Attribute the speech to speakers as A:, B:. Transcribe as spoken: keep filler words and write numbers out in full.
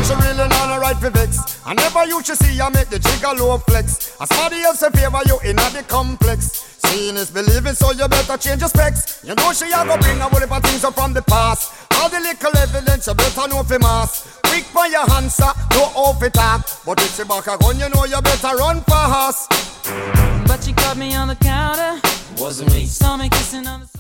A: she really not a right for vex. I never used to see I make the jigger low flex. As somebody else in favor you in the complex. Seeing is believing, so you better change your specs. You know she a go bring a whole heap of things up from the past. All the little evidence you better know for mass. Quick for your answer, no off it talk. But if she back a gun, you know you better run fast.
B: But she caught me on the counter.
C: Wasn't me.
B: Saw me kissing on the